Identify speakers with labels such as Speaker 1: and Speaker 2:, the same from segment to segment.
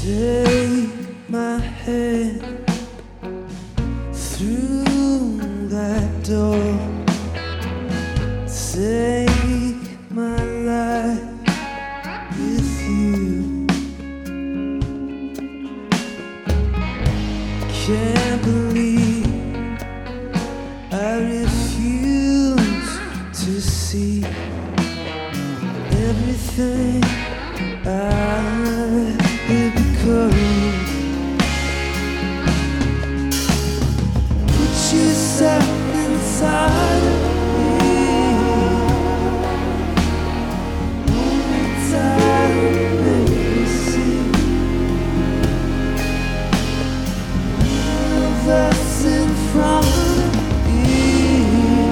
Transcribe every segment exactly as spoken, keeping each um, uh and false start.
Speaker 1: Take my hand through that door. Take my life with you. Can't believe I refuse to see everything I have become. Put yourself inside of me. Only time make me see all of us in front of me.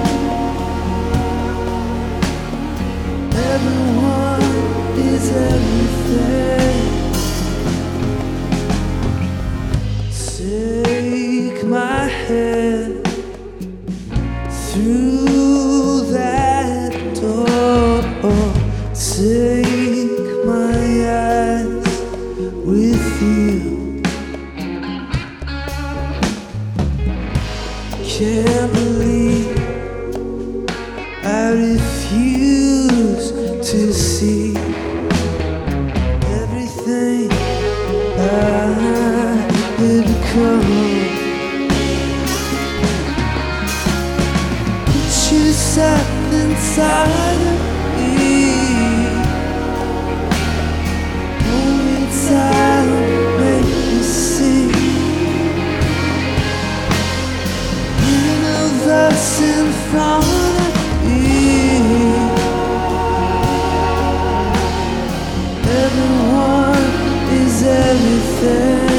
Speaker 1: Everyone is everything. Take my hand through that door. Take my eyes with you. Can't believe I refuse to see everything I have become. Put yourself inside of me. Only time make me see universe in front of me. Everyone is everything.